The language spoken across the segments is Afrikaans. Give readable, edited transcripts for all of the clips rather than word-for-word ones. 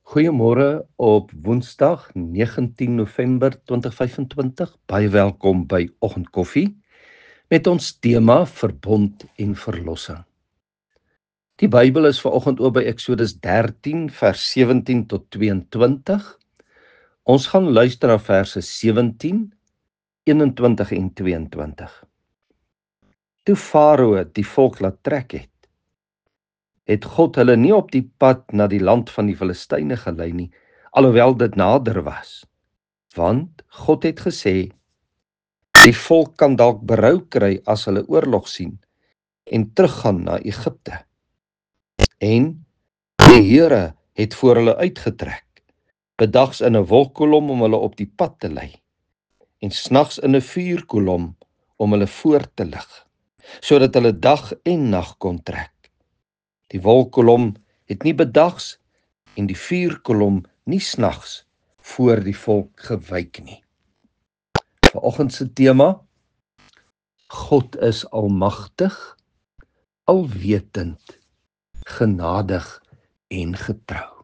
Goeiemôre op Woensdag 19 November 2025. Baie welkom by Oggendkoffie met ons tema Verbond en Verlossing. Die Bybel is vanoggend oop by Eksodus 13 vers 17 tot 22. Ons gaan luister na verse 17, 21 en 22. Toe Farao die volk laat trek het God hulle nie op die pad na die land van die Filistyne gelei nie, alhoewel dit nader was. Want God het gesê, die volk kan dalk berou kry as hulle oorlog sien en teruggaan na Egipte. En die Here het voor hulle uitgetrek, bedags in 'n wolkkolom om hulle op die pad te lei, en snags in 'n vuurkolom om hulle voor te lig, sodat hulle dag en nag kon trek. Die wolkkolom het nie bedags en die vuurkolom nie snags voor die volk gewyk nie. Vanoggend se tema: God is almagtig, alwetend, genadig en getrou.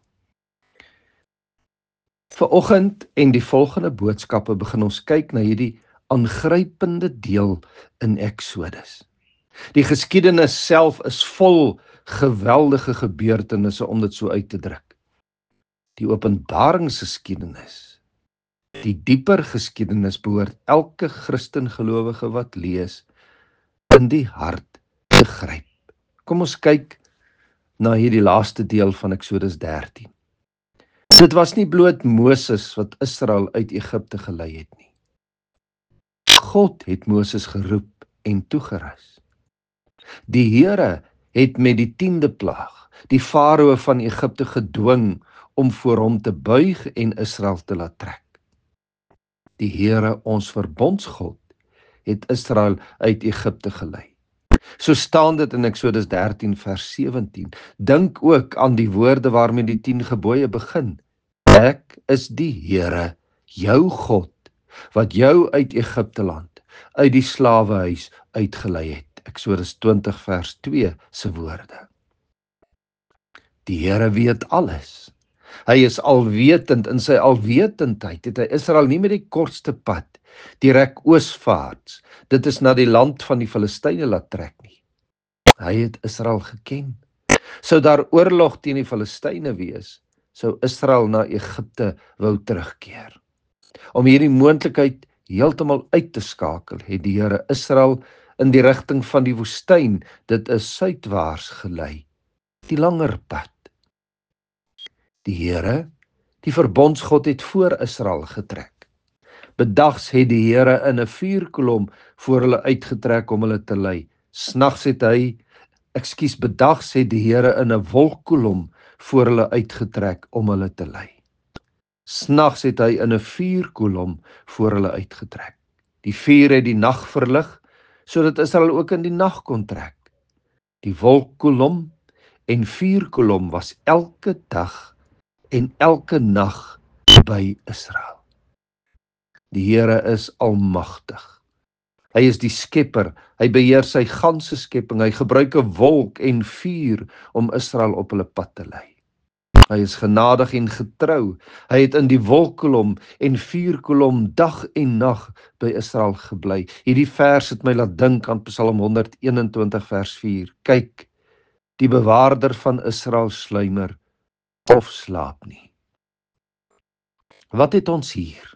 Vanoggend en die volgende boodskappe begin ons kyk na hierdie aangrypende deel in Eksodus. Die geskiedenis self is vol geweldige gebeurtenisse, om dit so uit te druk. Die openbaringsgeskiedenis, die dieper geskiedenis, behoort elke Christengelowige wat lees in die hart te gryp. Kom ons kyk na hierdie laaste deel van Eksodus 13. Dit was nie bloot Moses wat Israel uit Egipte gelei het nie. God het Moses geroep en toegerus. Die Here het met die 10de plaag die Farao van Egipte gedwing om voor hom te buig en Israel te laat trek. Die Here, ons verbondsgod, het Israel uit Egipte gelei. So staan dit in Eksodus 13 vers 17. Dink ook aan die woorde waarmee die 10 gebooie begin. Ek is die Here, jou God, wat jou uit Egipte land, uit die slawehuis uitgelei het. Eksodus 20 vers 2 se woorde. Die Here weet alles. Hy is alwetend. In sy alwetendheid het hy Israel nie met die kortste pad, direk ooswaarts, dit is na die land van die Filistyne laat trek nie. Hy het Israel geken. Sou daar oorlog teen die Filistyne wees, sou Israel na Egipte wou terugkeer. Om hierdie moontlikheid heeltemal uit te skakel, het die Here Israel in die rigting van die woestyn, dit is suidwaarts gelei, die langer pad. Die Here, die verbondsgod, het voor Israel getrek. Bedags het die Here in 'n vuurkolom voor hulle uitgetrek om hulle te lei. Snags het bedags het die Here in 'n wolkkolom voor hulle uitgetrek om hulle te lei. Snags het hy in 'n vuurkolom voor hulle uitgetrek. Die vuur het die nag verlig, sodat Israel ook in die nag kon trek. Die wolkkolom en vuurkolom was elke dag en elke nag by Israel. Die Here is almagtig. Hy is die skepper, hy beheer sy ganse skepping, hy gebruik 'n wolk en vuur om Israel op hulle pad te lei. Hy is genadig en getrou, hy het in die wolkkolom en vuurkolom dag en nag by Israel gebly. Hierdie vers het my laat dink aan Psalm 121 vers 4. Kyk, die bewaarder van Israel sluimer of slaap nie. Wat het ons hier?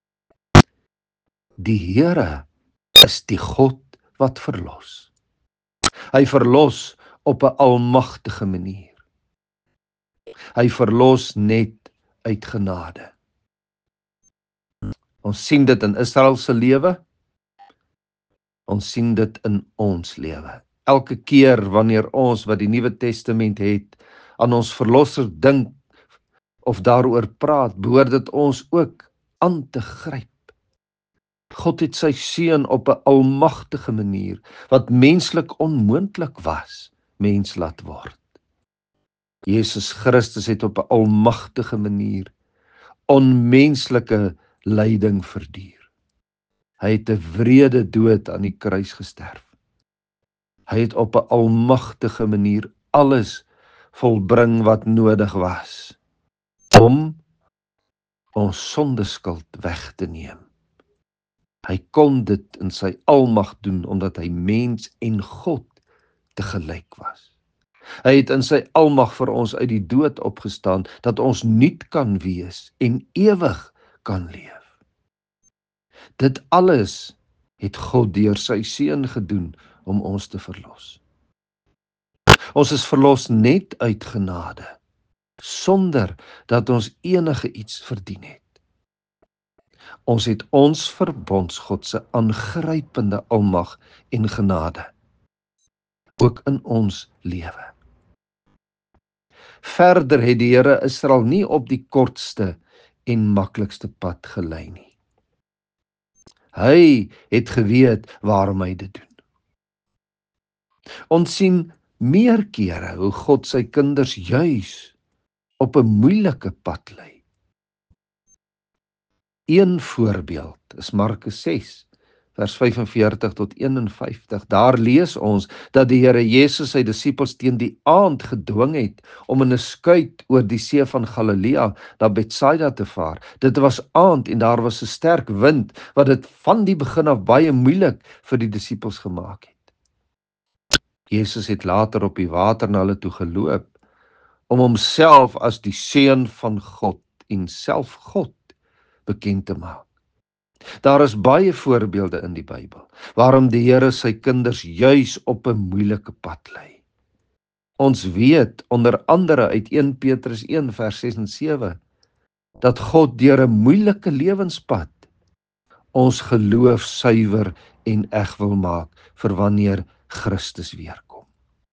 Die Here is die God wat verlos. Hy verlos op 'n almagtige manier. Hy verlos net uit genade. Ons sien dit in Israel se lewe. Ons sien dit in ons lewe. Elke keer wanneer ons wat die Nuwe Testament het, aan ons verlosser dink of daaroor praat, behoort dit ons ook aan te gryp. God het sy seun op 'n almagtige manier, wat menslik onmoontlik was, mens laat word. Jesus Christus het op 'n almagtige manier onmenslike lyding verduur. Hy het 'n wrede dood aan die kruis gesterf. Hy het op 'n almagtige manier alles volbring wat nodig was om ons sondeskuld weg te neem. Hy kon dit in sy almag doen, omdat hy mens en God tegelyk was. Hy het in sy almag vir ons uit die dood opgestaan, dat ons nuut kan wees en ewig kan leef. Dit alles het God deur sy seun gedoen om ons te verlos. Ons is verlos net uit genade, sonder dat ons enige iets verdien het. Ons het ons verbondsgod se aangrypende almag en genade ook in ons lewe. Verder het die Here Israel nie op die kortste en maklikste pad gelei nie. Hy het geweet waarom hy dit doen. Ons sien meer kere hoe God sy kinders juis op 'n moeilike pad lei. Een voorbeeld is Markus 6, vers 45 tot 51. Daar lees ons dat die Here Jesus sy disippels teen die aand gedwing het om in 'n skuit oor die see van Galilea na Betsaida te vaar. Dit was aand en daar was 'n sterk wind wat dit van die begin af baie moeilik vir die disippels gemaak het. Jesus het later op die water na hulle toe geloop om homself as die Seun van God en self God bekend te maak. Daar is baie voorbeelde in die Bybel waarom die Here sy kinders juis op 'n moeilike pad lei. Ons weet onder andere uit 1 Petrus 1 vers 6 en 7 dat God deur 'n moeilike lewenspad ons geloof suiwer en eg wil maak vir wanneer Christus weerkom.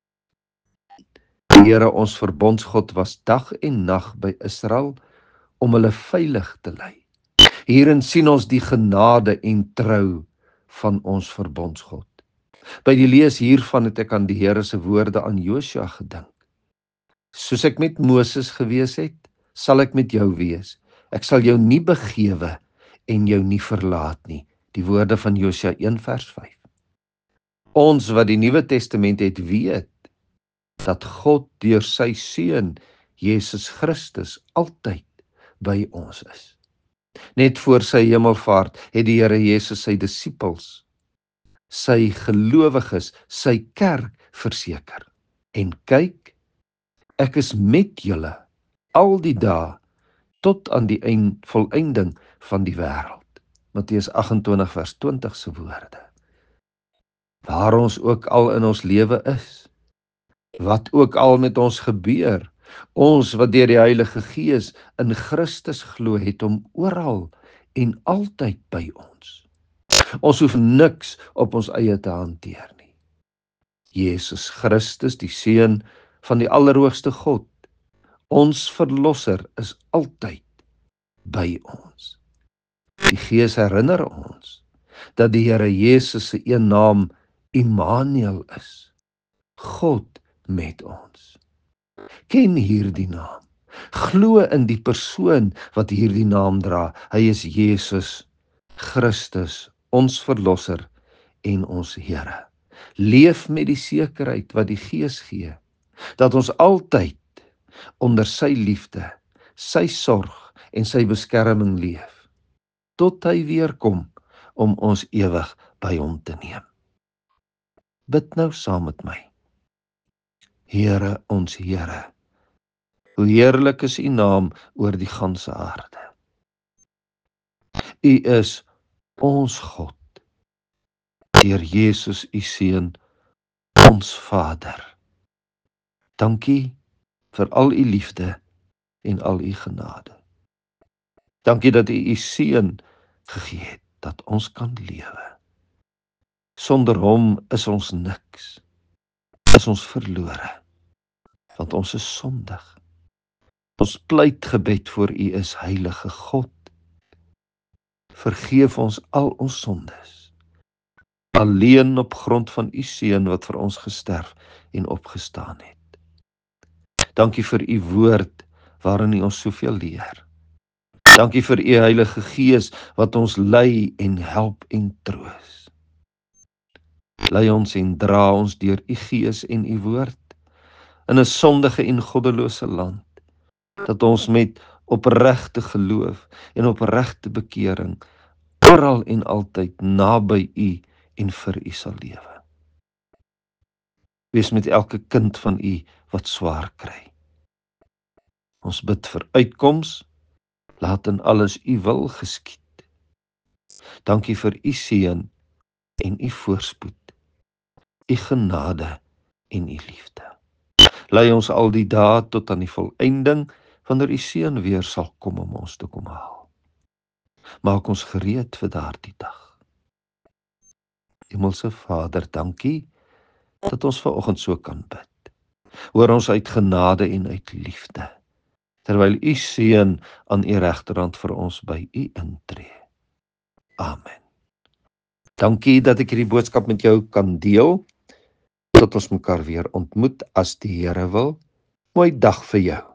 Die Here ons verbondsgod was dag en nag by Israel om hulle veilig te lei. Hierin sien ons die genade en trou van ons verbondsgod. By die lees hiervan het ek aan die Here se woorde aan Josua gedink. Soos ek met Moses gewees het, sal ek met jou wees. Ek sal jou nie begewe en jou nie verlaat nie. Die woorde van Josua 1 vers 5. Ons wat die Nuwe Testament het, weet dat God deur sy seun Jesus Christus altyd by ons is. Net voor sy hemelvaart het die Here Jesus sy disippels, sy gelowiges, sy kerk verseker. En kyk, ek is met julle al die dae tot aan die volëinding van die wêreld. Matteus 28 vers 20 se woorde. Waar ons ook al in ons lewe is, wat ook al met ons gebeur, ons wat deur die Heilige Gees in Christus glo, het hom oral en altyd by ons. Ons hoef niks op ons eie te hanteer nie. Jesus Christus, die Seun van die Allerhoogste God, ons Verlosser, is altyd by ons. Die Gees herinner ons dat die Here Jesus se een naam Immanuel is, God met ons. Ken hierdie naam. Glo in die persoon wat hierdie naam dra. Hy is Jesus Christus, ons Verlosser en ons Here. Leef met die sekerheid wat die Gees gee, dat ons altyd onder sy liefde, sy sorg en sy beskerming leef, tot hy weer kom om ons ewig by hom te neem. Bid nou saam met my. Here, ons Here, hoe heerlik is U naam oor die ganse aarde. U is ons God, deur Jesus U Seun, ons Vader. Dankie vir al U liefde en al U genade. Dankie dat U U Seun gegee het, dat ons kan lewe. Sonder hom is ons niks, is ons verlore, want ons is sondig. Ons pleitgebed voor U is, Heilige God, vergeef ons al ons sondes, alleen op grond van U Seun wat vir ons gesterf en opgestaan het. Dankie vir U woord waarin U ons soveel leer. Dankie vir U Heilige Gees wat ons lei en help en troos. Lei ons en dra ons deur U Gees en U woord in 'n sondige en goddelose land, dat ons met opregte geloof en opregte bekering oral en altyd naby U en vir U sal lewe. Wees met elke kind van U wat swaar kry. Ons bid vir uitkoms, laat in alles U wil geskied. Dankie vir U seën en U voorspoed, U genade en U liefde. Lei ons al die dae tot aan die volëinding, wanneer U seën weer sal kom om ons te kom haal. Maak ons gereed vir daardie dag. Hemelse Vader, dankie dat ons vanoggend so kan bid. Hoor ons uit genade en uit liefde, terwyl U seën aan U regterhand vir ons by U intree. Amen. Dankie dat ek hierdie boodskap met jou kan deel. Tot ons mekaar weer ontmoet as die Here wil. Mooi dag vir jou.